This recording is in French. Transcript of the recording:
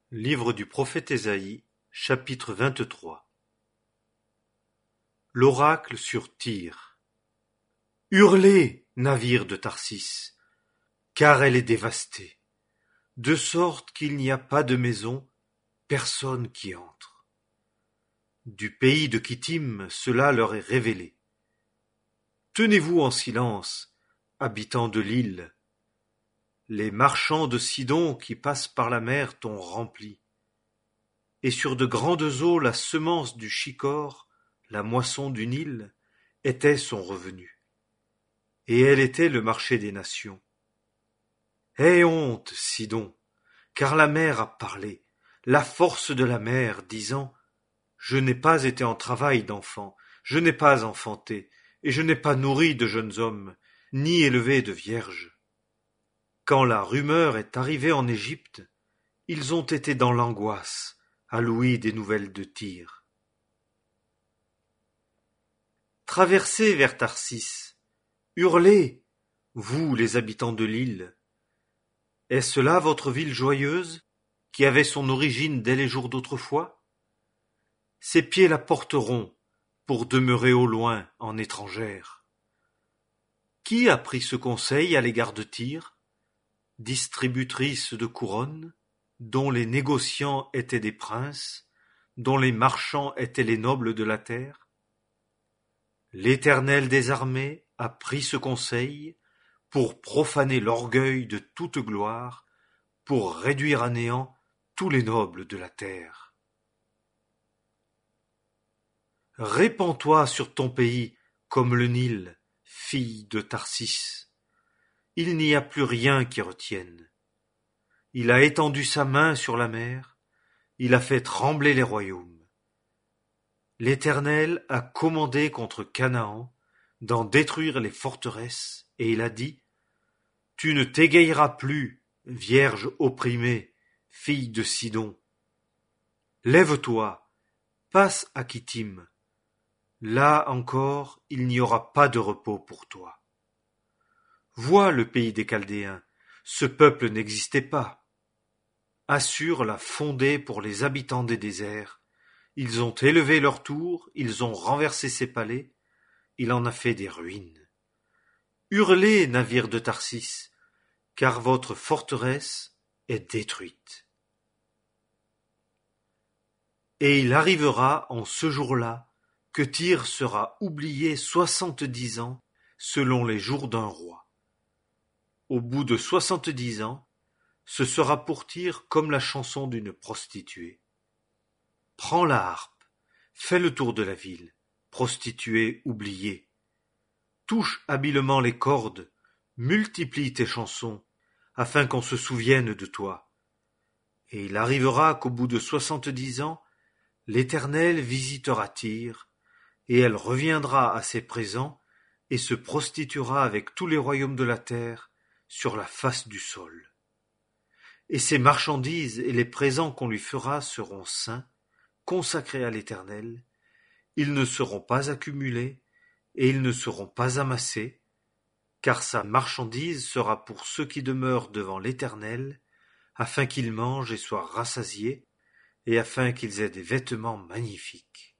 Livre du prophète Ésaïe, chapitre 23. L'oracle sur Tyr. Hurlez, navires de Tarsis, car elle est dévastée, de sorte qu'il n'y a pas de maison, personne qui entre. Du pays de Kittim, cela leur est révélé. Tenez-vous en silence, habitants de l'île. Les marchands de Sidon qui passent par la mer t'ont rempli. Et sur de grandes eaux la semence du Chicor, la moisson du Nil, était son revenu. Et elle était le marché des nations. Aie honte, Sidon, car la mer a parlé, la force de la mer, disant: Je n'ai pas été en travail d'enfant, je n'ai pas enfanté, et je n'ai pas nourri de jeunes hommes, ni élevé de vierges. Quand la rumeur est arrivée en Égypte, ils ont été dans l'angoisse, à l'ouïe des nouvelles de Tyr. Traversez vers Tarsis, hurlez, vous les habitants de l'île. Est-ce là votre ville joyeuse, qui avait son origine dès les jours d'autrefois? Ses pieds la porteront, pour demeurer au loin, en étrangère. Qui a pris ce conseil à l'égard de Tyr, distributrice de couronnes, dont les négociants étaient des princes, dont les marchands étaient les nobles de la terre? L'Éternel des armées a pris ce conseil pour profaner l'orgueil de toute gloire, pour réduire à néant tous les nobles de la terre. Répands-toi sur ton pays comme le Nil, fille de Tarsis. Il n'y a plus rien qui retienne. Il a étendu sa main sur la mer, il a fait trembler les royaumes. L'Éternel a commandé contre Canaan d'en détruire les forteresses, et il a dit: Tu ne t'égayeras plus, vierge opprimée, fille de Sidon. Lève-toi, passe à Kittim. Là encore, il n'y aura pas de repos pour toi. Vois le pays des Chaldéens, ce peuple n'existait pas. Assur l'a fondé pour les habitants des déserts. Ils ont élevé leurs tours, ils ont renversé ses palais, il en a fait des ruines. Hurlez, navires de Tarsis, car votre forteresse est détruite. Et il arrivera en ce jour-là que Tyr sera oublié 70 ans selon les jours d'un roi. Au bout de 70 ans, ce sera pour Tyr comme la chanson d'une prostituée. Prends la harpe, fais le tour de la ville, prostituée oubliée. Touche habilement les cordes, multiplie tes chansons, afin qu'on se souvienne de toi. Et il arrivera qu'au bout de 70 ans, l'Éternel visitera Tyr, et elle reviendra à ses présents, et se prostituera avec tous les royaumes de la terre sur la face du sol. Et ses marchandises et les présents qu'on lui fera seront saints, consacrés à l'Éternel, ils ne seront pas accumulés, et ils ne seront pas amassés, car sa marchandise sera pour ceux qui demeurent devant l'Éternel, afin qu'ils mangent et soient rassasiés, et afin qu'ils aient des vêtements magnifiques.